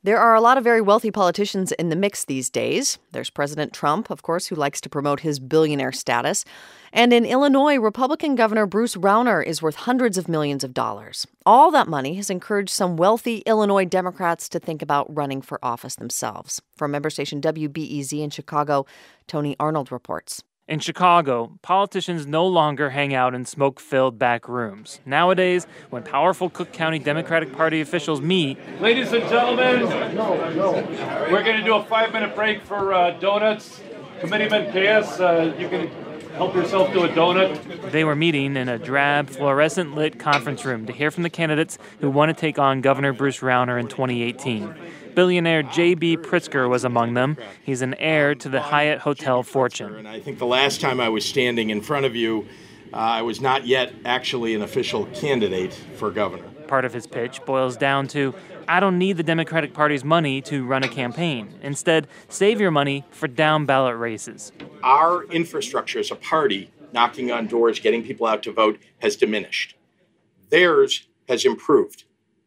There are a lot of very wealthy politicians in the mix these days. There's President Trump, of course, who likes to promote his billionaire status. And in Illinois, Republican Governor Bruce Rauner is worth hundreds of millions of dollars. All that money has encouraged some wealthy Illinois Democrats to think about running for office themselves. From member station WBEZ in Chicago, Tony Arnold reports. In Chicago, politicians no longer hang out in smoke-filled back rooms. Nowadays, when powerful Cook County Democratic Party officials meet... Ladies and gentlemen, we're going to do a 5-minute break for donuts. Committeeman Caius, you can help yourself to a donut. They were meeting in a drab, fluorescent-lit conference room to hear from the candidates who want to take on Governor Bruce Rauner in 2018. Billionaire J.B. Pritzker was among them. He's an heir to the Hyatt Hotel fortune. And I think the last time I was standing in front of you, I was not yet actually an official candidate for governor. Part of his pitch boils down to, I don't need the Democratic Party's money to run a campaign. Instead, save your money for down-ballot races. Our infrastructure as a party, knocking on doors, getting people out to vote, has diminished. Theirs has improved.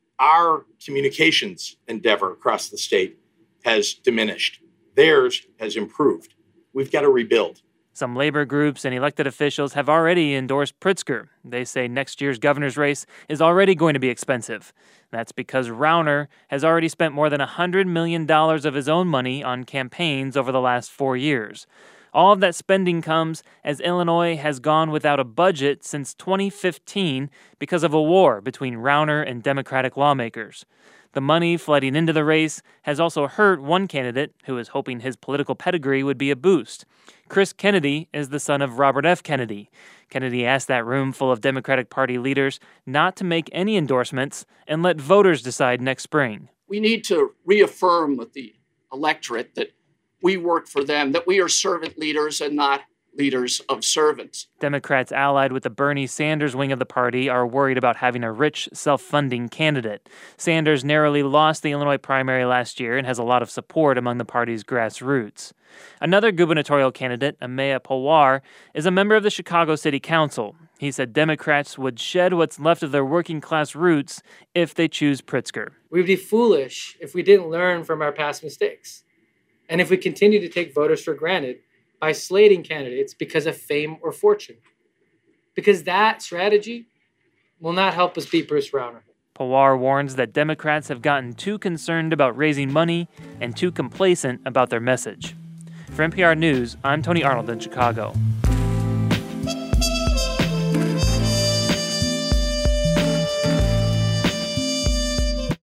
Our communications endeavor across the state has diminished. Theirs has improved. We've got to rebuild. Some labor groups and elected officials have already endorsed Pritzker. They say next year's governor's race is already going to be expensive. That's because Rauner has already spent more than $100 million of his own money on campaigns over the last 4 years. All of that spending comes as Illinois has gone without a budget since 2015 because of a war between Rauner and Democratic lawmakers. The money flooding into the race has also hurt one candidate who is hoping his political pedigree would be a boost. Chris Kennedy is the son of Robert F. Kennedy. Kennedy asked that room full of Democratic Party leaders not to make any endorsements and let voters decide next spring. We need to reaffirm with the electorate that we work for them, that we are servant leaders and not leaders of servants. Democrats allied with the Bernie Sanders wing of the party are worried about having a rich, self-funding candidate. Sanders narrowly lost the Illinois primary last year and has a lot of support among the party's grassroots. Another gubernatorial candidate, Amaya Pawar, is a member of the Chicago City Council. He said Democrats would shed what's left of their working-class roots if they choose Pritzker. We would be foolish if we didn't learn from our past mistakes. And if we continue to take voters for granted by slating candidates because of fame or fortune. Because that strategy will not help us beat Bruce Rauner. Pawar warns that Democrats have gotten too concerned about raising money and too complacent about their message. For NPR News, I'm Tony Arnold in Chicago.